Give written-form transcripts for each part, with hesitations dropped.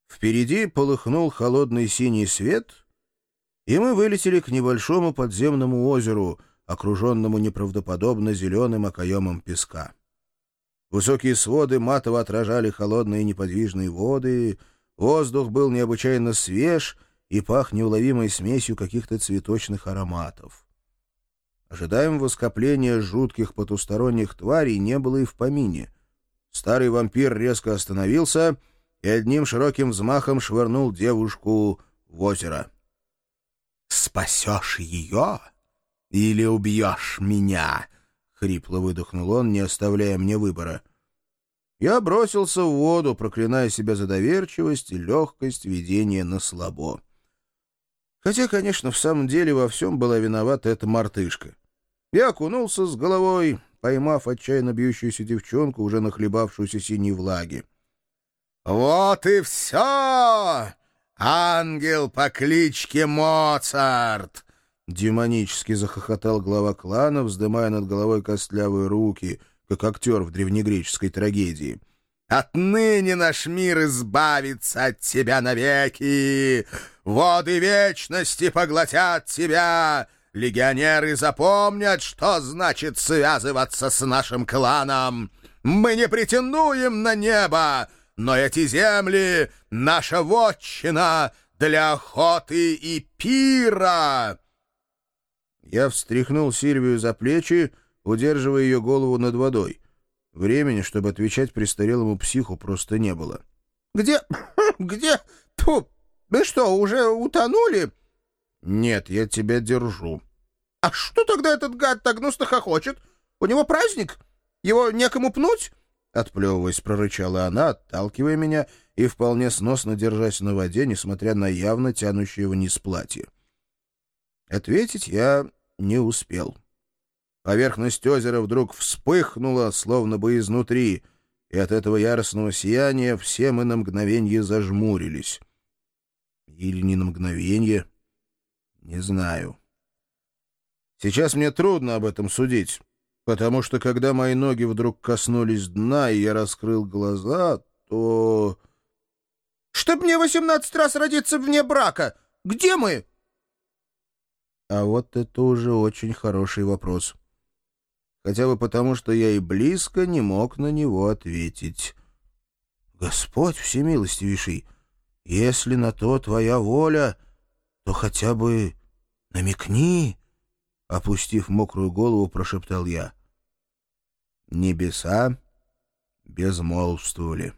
Впереди полыхнул холодный синий свет, и мы вылетели к небольшому подземному озеру, окруженному неправдоподобно зеленым окоемом песка. Высокие своды матово отражали холодные неподвижные воды, воздух был необычайно свеж и пах неуловимой смесью каких-то цветочных ароматов. Ожидаемого скопления жутких потусторонних тварей не было и в помине. Старый вампир резко остановился и одним широким взмахом швырнул девушку в озеро. «Спасешь ее или убьешь меня?» — хрипло выдохнул он, не оставляя мне выбора. Я бросился в воду, проклиная себя за доверчивость и легкость ведения на слабо. Хотя, конечно, в самом деле во всем была виновата эта мартышка. Я окунулся с головой, поймав отчаянно бьющуюся девчонку, уже нахлебавшуюся синей влаги. «Вот и все! Ангел по кличке Моцарт!» Демонически захохотал глава клана, вздымая над головой костлявые руки, как актер в древнегреческой трагедии. «Отныне наш мир избавится от тебя навеки! Воды вечности поглотят тебя! Легионеры запомнят, что значит связываться с нашим кланом! Мы не претендуем на небо, но эти земли — наша вотчина для охоты и пира!» Я встряхнул Сильвию за плечи, удерживая ее голову над водой. Времени, чтобы отвечать престарелому психу, просто не было. «Где? Где? Тьфу! Вы что, уже утонули?» «Нет, я тебя держу». «А что тогда этот гад так гнусно хохочет? У него праздник? Его некому пнуть?» Отплевываясь, прорычала она, отталкивая меня и вполне сносно держась на воде, несмотря на явно тянущее вниз платье. Ответить я не успел. Поверхность озера вдруг вспыхнула, словно бы изнутри, и от этого яростного сияния все мы на мгновенье зажмурились. Или не на мгновенье, не знаю. Сейчас мне трудно об этом судить, потому что когда мои ноги вдруг коснулись дна, и я раскрыл глаза, то... «Чтоб мне 18 раз родиться вне брака! Где мы?» А вот это уже очень хороший вопрос. Хотя бы потому, что я и близко не мог на него ответить. «Господь всемилостивейший, если на то твоя воля, то хотя бы намекни!» Опустив мокрую голову, прошептал я. Небеса безмолвствовали.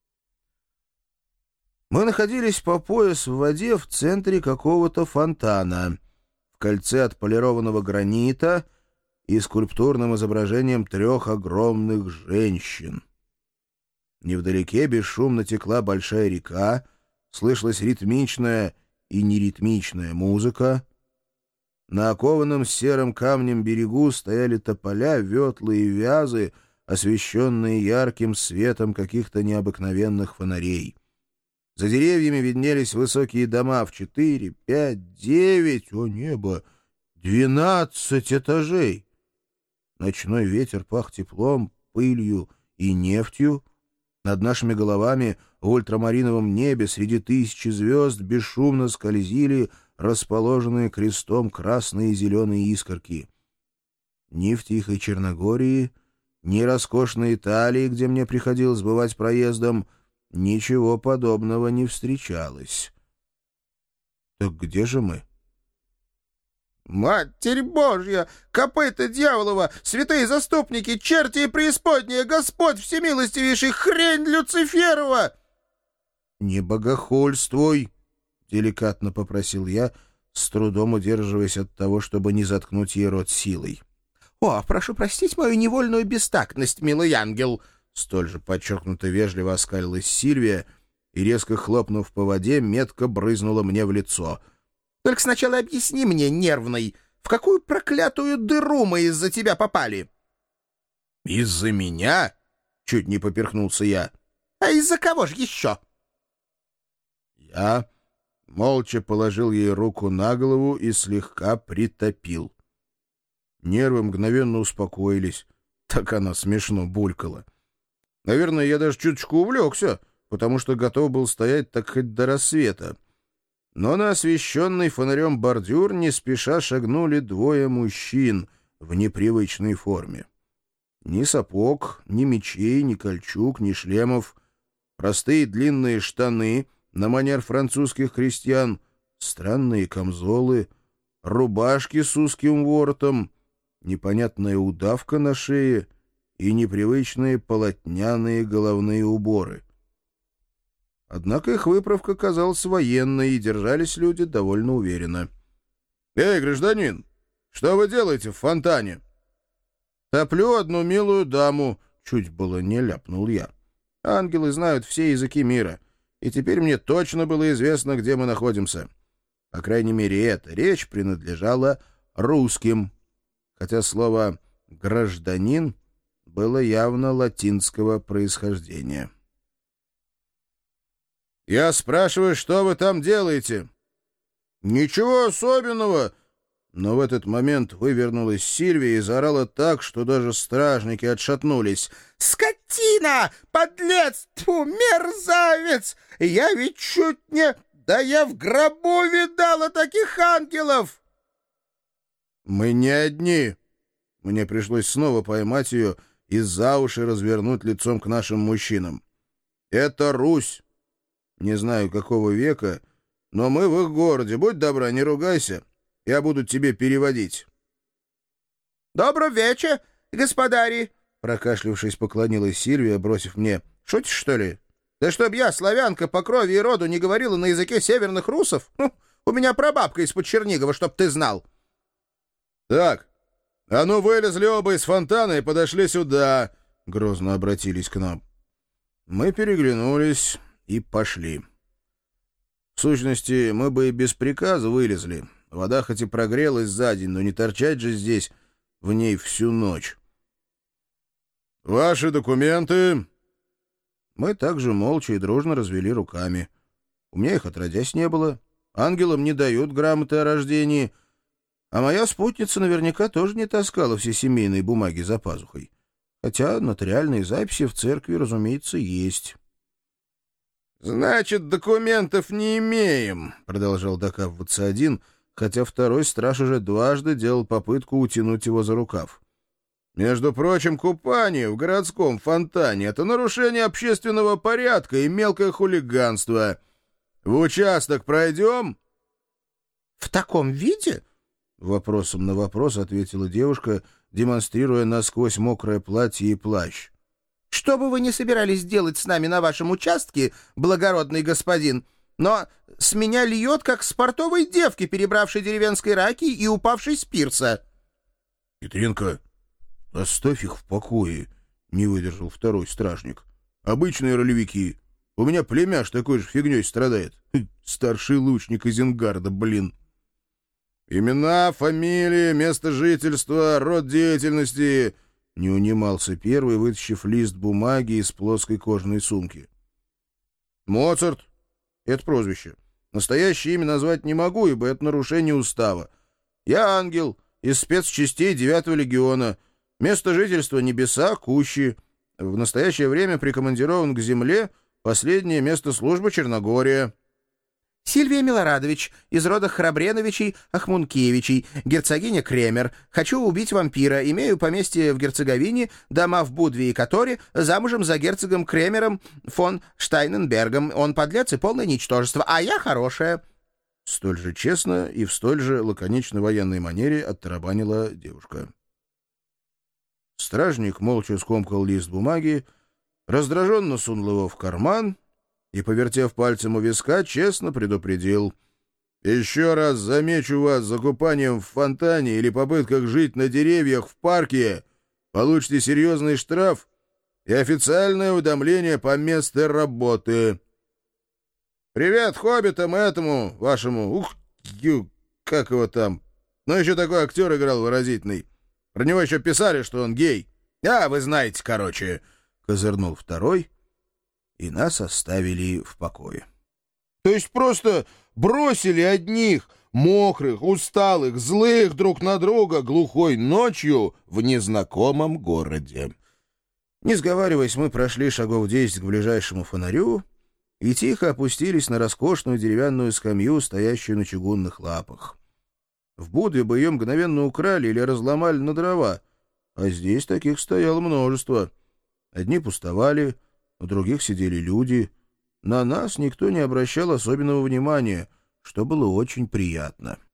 Мы находились по пояс в воде в центре какого-то фонтана, в кольце отполированного гранита и скульптурным изображением 3 огромных женщин. Невдалеке бесшумно текла большая река, слышалась ритмичная и неритмичная музыка. На окованном серым камнем берегу стояли тополя, ветлы и вязы, освещенные ярким светом каких-то необыкновенных фонарей. За деревьями виднелись высокие дома в 4, 5, 9, о небо, 12 этажей. Ночной ветер пах теплом, пылью и нефтью. Над нашими головами в ультрамариновом небе среди тысячи звезд бесшумно скользили расположенные крестом красные и зеленые искорки. Ни в Тихой Черногории, ни роскошной Италии, где мне приходилось бывать проездом, ничего подобного не встречалось. Так где же мы? «Матерь Божья! Копыта дьяволова! Святые заступники! Черти и преисподняя! Господь всемилостивейший! Хрень Люциферова!» «Не богохульствуй!» — деликатно попросил я, с трудом удерживаясь от того, чтобы не заткнуть ей рот силой. «О, прошу простить мою невольную бестактность, милый ангел!» Столь же подчеркнуто вежливо оскалилась Сильвия и, резко хлопнув по воде, метко брызнула мне в лицо. «Только сначала объясни мне, нервный, в какую проклятую дыру мы из-за тебя попали?» «Из-за меня?» — чуть не поперхнулся я. «А из-за кого же еще?» Я молча положил ей руку на голову и слегка притопил. Нервы мгновенно успокоились. Так она смешно булькала. Наверное, я даже чуточку увлекся, потому что готов был стоять так хоть до рассвета. Но на освещенный фонарем бордюр не спеша шагнули двое мужчин в непривычной форме. Ни сапог, ни мечей, ни кольчуг, ни шлемов. Простые длинные штаны на манер французских крестьян, странные камзолы, рубашки с узким воротом, непонятная удавка на шее и непривычные полотняные головные уборы. Однако их выправка казалась военной, и держались люди довольно уверенно. «Эй, гражданин, что вы делаете в фонтане?» «Топлю одну милую даму», — чуть было не ляпнул я. «Ангелы знают все языки мира, и теперь мне точно было известно, где мы находимся. По крайней мере, эта речь принадлежала русским, хотя слово «гражданин» было явно латинского происхождения». «Я спрашиваю, что вы там делаете?» «Ничего особенного!» Но в этот момент вывернулась Сильвия и заорала так, что даже стражники отшатнулись. «Скотина! Подлец! Тьфу, мерзавец! Я ведь чуть не... Да я в гробу видала таких ангелов!» «Мы не одни!» Мне пришлось снова поймать ее и за уши развернуть лицом к нашим мужчинам. «Это Русь! Не знаю, какого века, но мы в их городе. Будь добра, не ругайся. Я буду тебе переводить». «Добрый вечер, господари!» Прокашлявшись, поклонилась Сильвия, бросив мне: «Шутишь, что ли? Да чтоб я, славянка по крови и роду, не говорила на языке северных русов? У меня прабабка из-под Чернигова, чтоб ты знал». «Так, а ну вылезли оба из фонтана и подошли сюда!» — грозно обратились к нам. Мы переглянулись и пошли. В сущности, мы бы и без приказа вылезли. Вода хоть и прогрелась за день, но не торчать же здесь в ней всю ночь. «Ваши документы?» Мы также молча и дружно развели руками. У меня их отродясь не было. Ангелам не дают грамоты о рождении. А моя спутница наверняка тоже не таскала все семейные бумаги за пазухой. Хотя нотариальные записи в церкви, разумеется, есть. «Значит, документов не имеем», — продолжал докапываться один, хотя второй страж уже дважды делал попытку утянуть его за рукав. «Между прочим, купание в городском фонтане — это нарушение общественного порядка и мелкое хулиганство. В участок пройдем?» «В таком виде?» — вопросом на вопрос ответила девушка, демонстрируя насквозь мокрое платье и плащ. «Что бы вы ни собирались делать с нами на вашем участке, благородный господин, но с меня льет, как с портовой девки, перебравшей деревенской раки и упавшей с пирса». «Петренко, оставь их в покое», — не выдержал второй стражник. «Обычные ролевики. У меня племяш такой же фигней страдает. Старший лучник Изенгарда, блин». «Имена, фамилии, место жительства, род деятельности...» Не унимался первый, вытащив лист бумаги из плоской кожаной сумки. «Моцарт. Это прозвище. Настоящее имя назвать не могу, ибо это нарушение устава. Я ангел из спецчастей 9-го легиона. Место жительства — небеса, Кущи. В настоящее время прикомандирован к земле. Последнее место службы — Черногория». «Сильвия Милорадович, из рода Храбреновичей Ахмункевичей, герцогиня Кремер. Хочу убить вампира. Имею поместье в Герцеговине, дома в Будве и Которе, замужем за герцогом Кремером фон Штайненбергом. Он подлец и полное ничтожество, а я хорошая». Столь же честно и в столь же лаконичной военной манере оттарабанила девушка. Стражник молча скомкал лист бумаги, раздраженно сунул его в карман и, повертев пальцем у виска, честно предупредил: «Еще раз замечу вас за купанием в фонтане или попытках жить на деревьях в парке, получите серьезный штраф и официальное уведомление по месту работы. Привет хоббитам этому, вашему, как его там, ну еще такой актер играл выразительный. Про него еще писали, что он гей. А, вы знаете, короче», — козырнул второй, и нас оставили в покое. «То есть просто бросили одних, мокрых, усталых, злых друг на друга глухой ночью в незнакомом городе?» Не сговариваясь, мы прошли шагов 10 к ближайшему фонарю и тихо опустились на роскошную деревянную скамью, стоящую на чугунных лапах. В Будве бы ее мгновенно украли или разломали на дрова, а здесь таких стояло множество. Одни пустовали, у других сидели люди. На нас никто не обращал особенного внимания, что было очень приятно.